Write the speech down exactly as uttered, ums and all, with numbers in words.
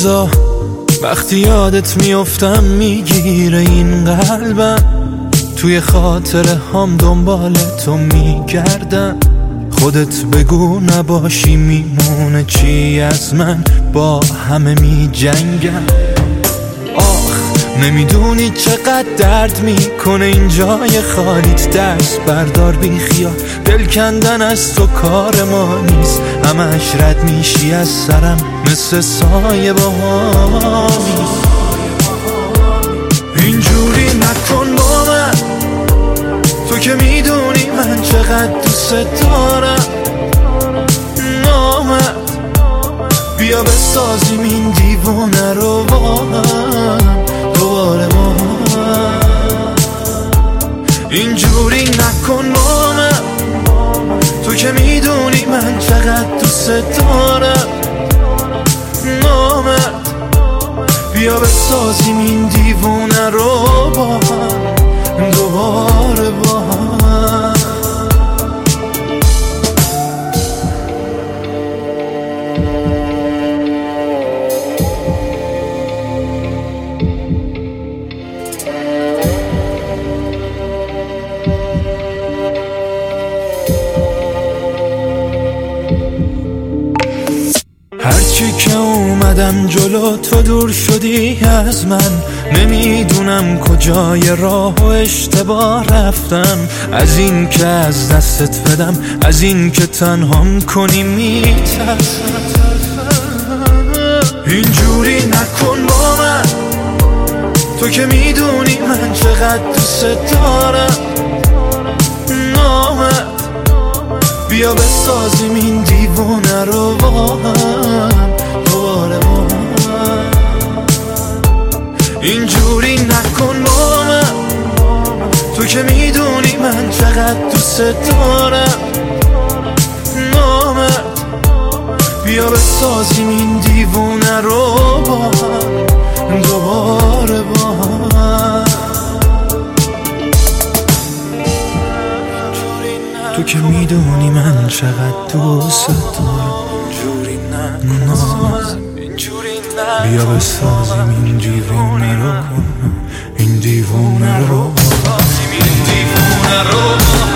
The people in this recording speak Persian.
روزا وقتی یادت میافتم میگیره این قلبم، توی خاطره هم دنبال تو میگردم. خودت بگو نباشی میمونه چی از من، با همه میجنگم. آخ نمیدونی چقدر درد میکنه این جای خالیت، دست بردار بی خیال، دل کندن از تو کار ما نیست. همش رد میشی از سرم مثل سایه بهامی. اینجوری نکن با من، تو که میدونی من چقدر دوست دارم. نامد بیا بسازیم این دیوونه رو با هم دوباره با هم. اینجوری نکن با من، تو که میدونی من چقدر دوست دارم. نامد بیا بسازیم این دیوونه رو با هم دوباره با هم. هرچی که اومدم جلو تو دور شدی از من، نمیدونم کجای راه و اشتباه رفتم. از این که از دستت بدم، از این که تنهام کنی میترسم. اینجوری نکن با من، تو که میدونی من چقدر دوست دارم. نامد بیا بسازیم این دیوونه رو با هم دوباره با هم. اینجوری نکن با من، تو که میدونی من چقدر دوست دارم. نامد بیا بسازیم این دیوونه رو با هم دوباره با هم. تو که میدونی من چقدر دوست دارم. بیا بسازیم این دیوونه رو، این دیوونه رو، این دیوونه رو.